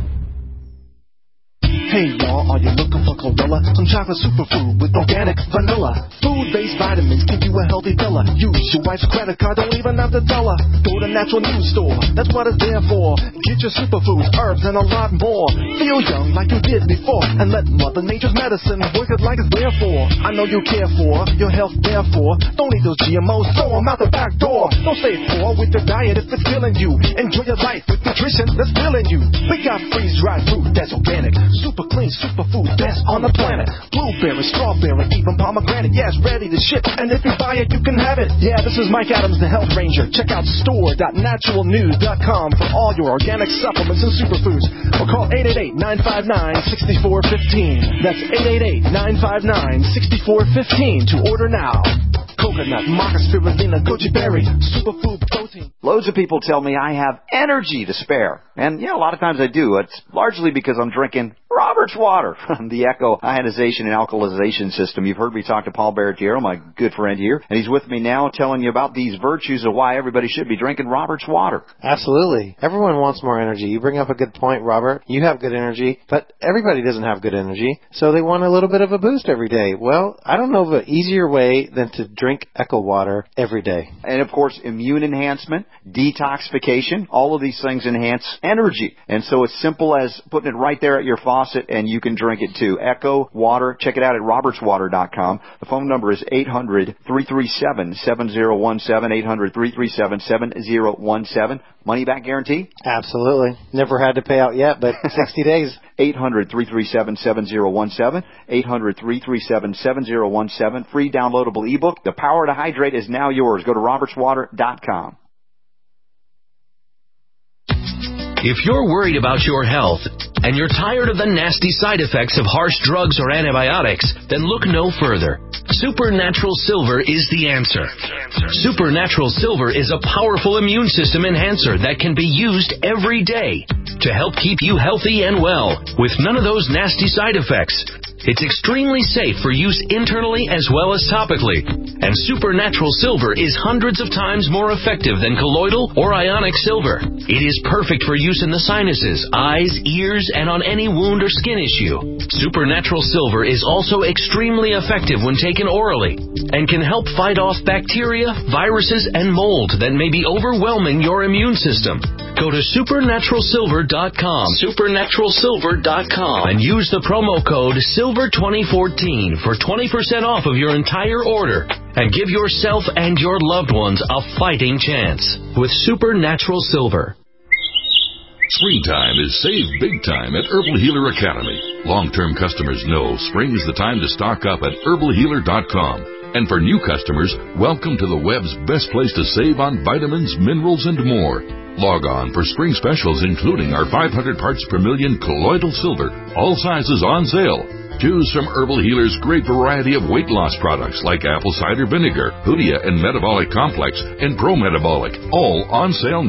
Hey y'all, are you looking for chlorella? Some chocolate superfood with organic vanilla. Food-based vitamins give you a healthy fella. Use your wife's credit card, don't even have the dollar. Go to Natural News Store, that's what it's there for. Get your superfoods, herbs, and a lot more. Feel young like you did before, and let Mother Nature's medicine work it like it's there for. I know you care for your health, therefore. Don't eat those G M Os, throw them out the back door. Don't stay poor with your diet if it's killing you. Enjoy your life with nutrition that's filling you. We got freeze-dried fruit that's organic, super clean superfood, best on the planet. Blueberry, strawberry, even pomegranate. Yeah, it's ready to ship, and if you buy it, you can have it. Yeah, this is Mike Adams, the Health Ranger. Check out store dot natural news dot com for all your organic supplements and superfoods. Or call eight eight eight, nine five nine, six four one five. That's eight eight eight, nine five nine, six four one five to order now. Coconut, maca, spirulina, goji berry, superfood protein. Loads of people tell me I have energy to spare. And, yeah, a lot of times I do. It's largely because I'm drinking Robert's water from the Echo ionization and alkalization system. You've heard me talk to Paul Barretiero, my good friend here, and he's with me now telling you about these virtues of why everybody should be drinking Robert's water. Absolutely. Everyone wants more energy. You bring up a good point, Robert. You have good energy, but everybody doesn't have good energy, so they want a little bit of a boost every day. Well, I don't know of an easier way than to drink Echo water every day. And, of course, immune enhancement, detoxification, all of these things enhance energy. And so it's simple as putting it right there at your faucet, and you can drink it too. Echo Water. Check it out at roberts water dot com. The phone number is eight hundred, three three seven, seven zero one seven, eight hundred, three three seven, seven zero one seven. Money back guarantee? Absolutely. Never had to pay out yet, but sixty days. eight hundred, three three seven, seven zero one seven. eight hundred, three three seven, seven zero one seven. Free downloadable ebook. The power to hydrate is now yours. Go to roberts water dot com. If you're worried about your health and you're tired of the nasty side effects of harsh drugs or antibiotics, then look no further. Supernatural Silver is the answer. Supernatural Silver is a powerful immune system enhancer that can be used every day to help keep you healthy and well with none of those nasty side effects. It's extremely safe for use internally as well as topically. And Supernatural Silver is hundreds of times more effective than colloidal or ionic silver. It is perfect for use in the sinuses, eyes, ears, and on any wound or skin issue. Supernatural Silver is also extremely effective when taken orally and can help fight off bacteria, viruses, and mold that may be overwhelming your immune system. Go to supernatural silver dot com, supernatural silver dot com, and use the promo code Silver twenty fourteen for twenty percent off of your entire order. And give yourself and your loved ones a fighting chance with Supernatural Silver. Springtime is save big time at Herbal Healer Academy. Long-term customers know spring is the time to stock up at herbal healer dot com. And for new customers, welcome to the web's best place to save on vitamins, minerals, and more. Log on for spring specials including our five hundred parts per million colloidal silver, all sizes on sale. Choose from Herbal Healer's great variety of weight loss products like apple cider vinegar, Hoodia and Metabolic Complex, and Pro Metabolic, all on sale now.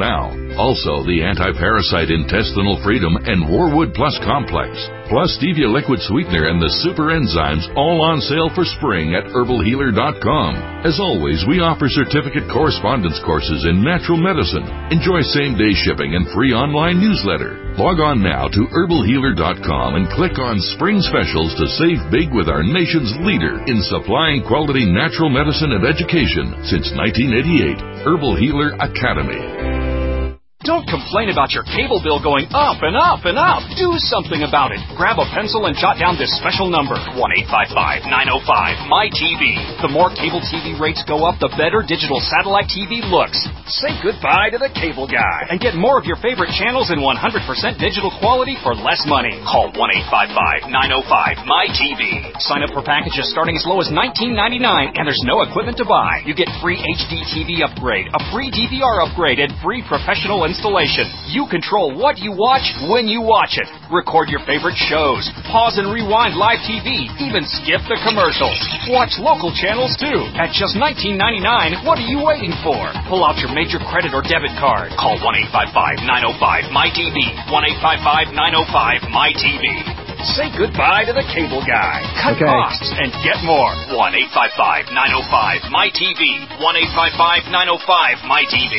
Also, the anti-parasite intestinal freedom and Warwood Plus complex, plus Stevia liquid sweetener and the super enzymes, all on sale for spring at herbal healer dot com. As always, we offer certificate correspondence courses in natural medicine. Enjoy same-day shipping and free online newsletter. Log on now to herbal healer dot com and click on Spring Specials to save big with our nation's leader in supplying quality natural medicine and education since nineteen eighty-eight, Herbal Healer Academy. Don't complain about your cable bill going up and up and up. Do something about it. Grab a pencil and jot down this special number, one eight five five, nine oh five, M Y T V. The more cable T V rates go up, the better digital satellite T V looks. Say goodbye to the cable guy and get more of your favorite channels in one hundred percent digital quality for less money. Call one eight five five, nine oh five, M Y T V. Sign up for packages starting as low as nineteen ninety-nine, and there's no equipment to buy. You get free H D T V upgrade, a free D V R upgrade, and free professional installation. You control what you watch when you watch it. Record your favorite shows. Pause and rewind live T V. Even skip the commercials. Watch local channels too. At just nineteen ninety-nine, what are you waiting for? Pull out your major credit or debit card. Call one eight five five, nine oh five, M Y T V. one eight five five, nine oh five, M Y T V. Say goodbye to the cable guy. Cut okay. costs and get more. one eight five five, nine oh five, M Y T V. one eight five five, nine oh five, M Y T V.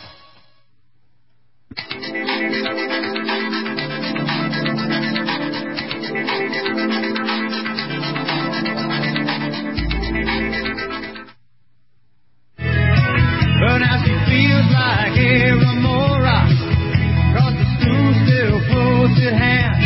But now she feels like a remora, 'cause the school's still close at hand.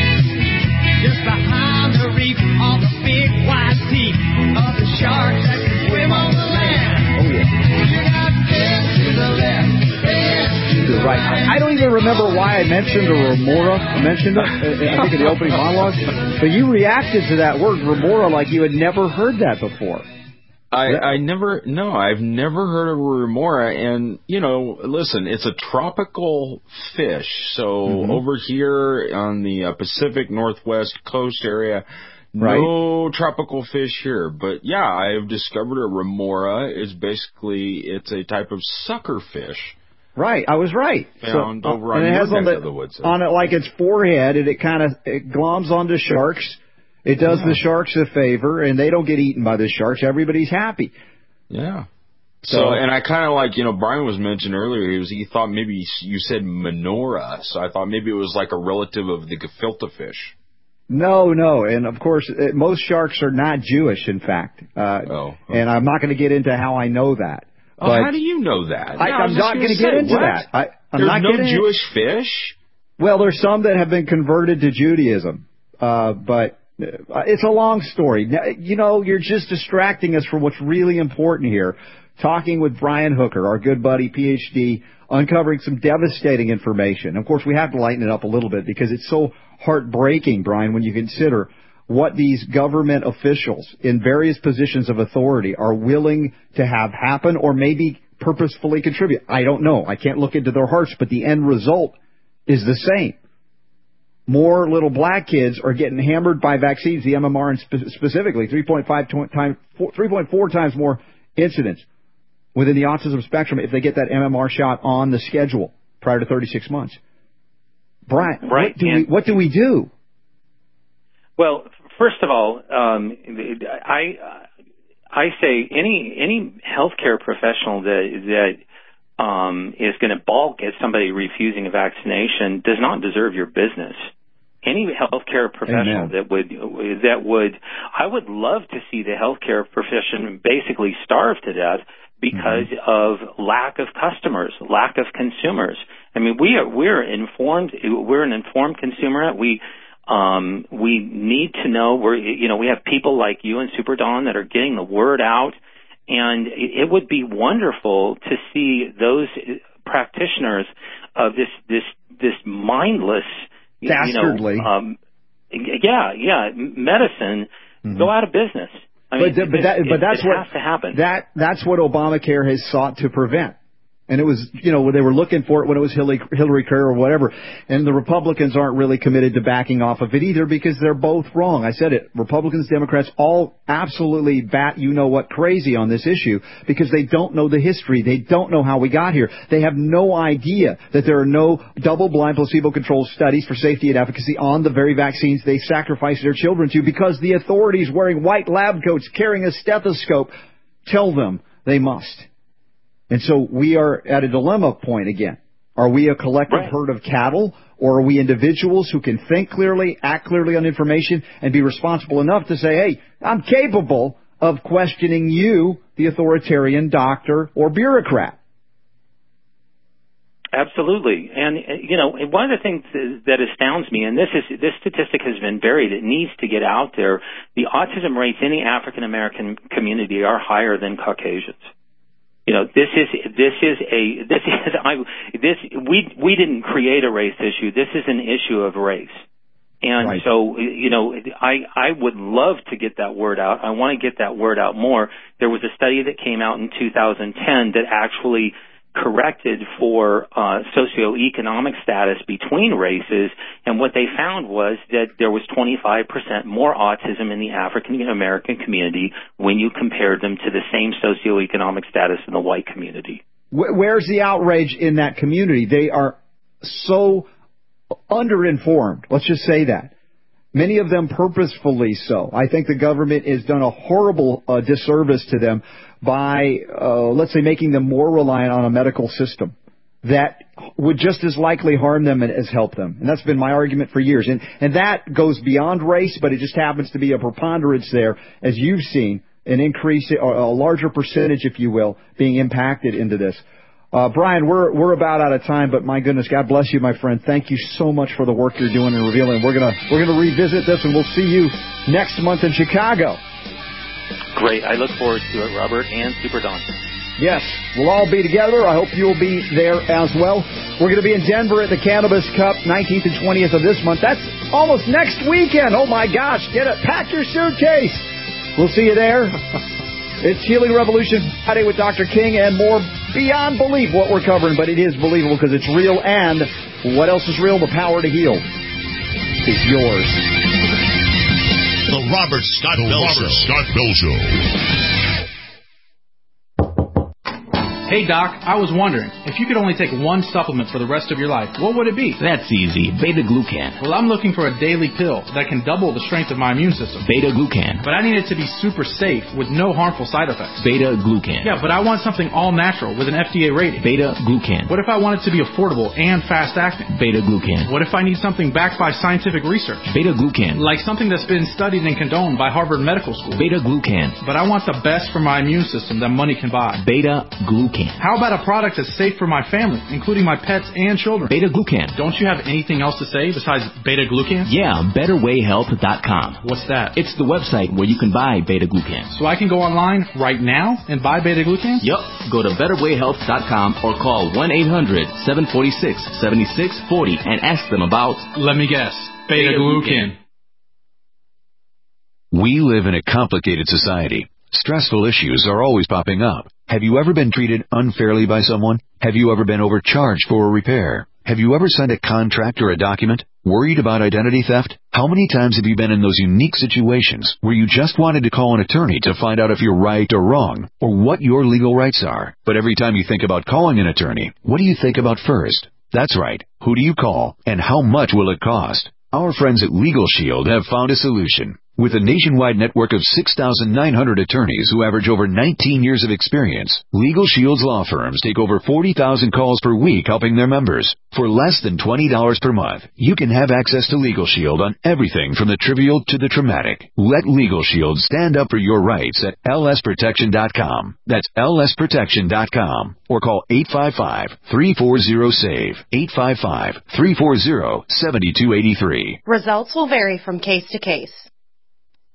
Just behind the reef on the big white teeth of the sharks that can swim on the land. Oh, yeah. You got dead to the left, dead to the right. I, I don't even remember why I mentioned a remora. I mentioned it, I think, in the opening monologue. But you reacted to that word, remora, like you had never heard that before. I, I never, no, I've never heard of remora, and, you know, listen, it's a tropical fish, so mm-hmm. over here on the uh, Pacific Northwest coast area, right. no tropical fish here, but yeah, I've discovered a remora is basically, it's a type of sucker fish. Right, I was right. Found so, over uh, on it your has on, neck the, of the woods. On it like its forehead, and it kind of it gloms onto sharks. It does yeah. the sharks a favor, and they don't get eaten by the sharks. Everybody's happy. Yeah. So, so and I kind of like, you know, Brian was mentioned earlier, he was he thought maybe you said menorah, so I thought maybe it was like a relative of the gefilte fish. No, no, and of course, it, most sharks are not Jewish, in fact. Uh, oh, okay. And I'm not going to get into how I know that. Oh, but how do you know that? I, no, I'm not going to get into what? that. I, I'm There's not no getting Jewish fish? Well, there's some that have been converted to Judaism, uh, but... It's a long story. Now, you know, you're just distracting us from what's really important here. Talking with Brian Hooker, our good buddy, P H D, uncovering some devastating information. Of course, we have to lighten it up a little bit because it's so heartbreaking, Brian, when you consider what these government officials in various positions of authority are willing to have happen or maybe purposefully contribute. I don't know. I can't look into their hearts, but the end result is the same. More little black kids are getting hammered by vaccines, the M M R spe- specifically, three point five times, three point four times more incidence within the autism spectrum if they get that M M R shot on the schedule prior to thirty-six months. Brian, right. what, do we, what do we do? Well, first of all, um, I I say any any healthcare professional that that um, is going to balk at somebody refusing a vaccination does not deserve your business. Any healthcare professional Amen. that would that would I would love to see the healthcare profession basically starve to death because mm-hmm. of lack of customers, lack of consumers. I mean, we are we're informed. We're an informed consumer. We um, we need to know. We're you know we have people like you and Super Don that are getting the word out, and it would be wonderful to see those practitioners of this this this mindless. Dastardly. You know, um, yeah, yeah, medicine mm-hmm. go out of business. I mean, but, but, that, it, but that's it what has to happen. That that's what Obamacare has sought to prevent. And it was, you know, they were looking for it when it was Hillary, Hillary Kerr or whatever. And the Republicans aren't really committed to backing off of it either because they're both wrong. I said it. Republicans, Democrats, all absolutely bat you-know-what crazy on this issue because they don't know the history. They don't know how we got here. They have no idea that there are no double-blind, placebo-controlled studies for safety and efficacy on the very vaccines they sacrifice their children to because the authorities wearing white lab coats carrying a stethoscope tell them they must. And so we are at a dilemma point again. Are we a collective right. herd of cattle, or are we individuals who can think clearly, act clearly on information, and be responsible enough to say, hey, I'm capable of questioning you, the authoritarian doctor or bureaucrat? Absolutely. And, you know, one of the things that astounds me, and this is this statistic has been buried, it needs to get out there, the autism rates in the African-American community are higher than Caucasians. You know, this is this is a this is I this we we didn't create a race issue. This is an issue of race, and right. so you know I I would love to get that word out. I want to get that word out more. There was a study that came out in two thousand ten that actually corrected for uh, socioeconomic status between races, and what they found was that there was twenty-five percent more autism in the African American community when you compared them to the same socioeconomic status in the white community. Where's the outrage in that community? They are so underinformed. Let's just say that. Many of them purposefully so. I think the government has done a horrible uh, disservice to them by, uh, let's say, making them more reliant on a medical system that would just as likely harm them as help them. And that's been my argument for years. And, and that goes beyond race, but it just happens to be a preponderance there, as you've seen, an increase, or a larger percentage, if you will, being impacted into this. Uh, Brian, we're we're about out of time, but my goodness, God bless you, my friend. Thank you so much for the work you're doing and revealing. We're gonna we're gonna revisit this, and we'll see you next month in Chicago. Great, I look forward to it, Robert and Super Don. Yes, we'll all be together. I hope you'll be there as well. We're going to be in Denver at the Cannabis Cup, nineteenth and twentieth of this month. That's almost next weekend. Oh my gosh, get it! Pack your suitcase. We'll see you there. It's Healing Revolution Friday with Doctor King and more beyond belief what we're covering, but it is believable because it's real, and what else is real? The power to heal is yours. The Robert Scott Bell Show. Scott Bell Show. Hey, Doc, I was wondering, if you could only take one supplement for the rest of your life, what would it be? That's easy. Beta-glucan. Well, I'm looking for a daily pill that can double the strength of my immune system. Beta-glucan. But I need it to be super safe with no harmful side effects. Beta-glucan. Yeah, but I want something all natural with an F D A rating. Beta-glucan. What if I want it to be affordable and fast-acting? Beta-glucan. What if I need something backed by scientific research? Beta-glucan. Like something that's been studied and condoned by Harvard Medical School. Beta-glucan. But I want the best for my immune system that money can buy. Beta-glucan. How about a product that's safe for my family, including my pets and children? Beta-glucan. Don't you have anything else to say besides beta-glucan? Yeah, better way health dot com. What's that? It's the website where you can buy beta-glucan. So I can go online right now and buy beta-glucan? Yup. Go to better way health dot com or call one eight hundred seven four six seven six four zero and ask them about... Let me guess. Beta-glucan. We live in a complicated society. Stressful issues are always popping up. Have you ever been treated unfairly by someone? Have you ever been overcharged for a repair? Have you ever signed a contract or a document? Worried about identity theft? How many times have you been in those unique situations where you just wanted to call an attorney to find out if you're right or wrong, or what your legal rights are? But every time you think about calling an attorney, what do you think about first? That's right. Who do you call, and how much will it cost? Our friends at Legal Shield have found a solution. With a nationwide network of six thousand nine hundred attorneys who average over nineteen years of experience, Legal Shield's law firms take over forty thousand calls per week helping their members. For less than twenty dollars per month, you can have access to Legal Shield on everything from the trivial to the traumatic. Let Legal Shield stand up for your rights at L S protection dot com. That's L S protection dot com. Or call eight five five, three four zero, S A V E, eight five five, three four zero, seven two eight three. Results will vary from case to case.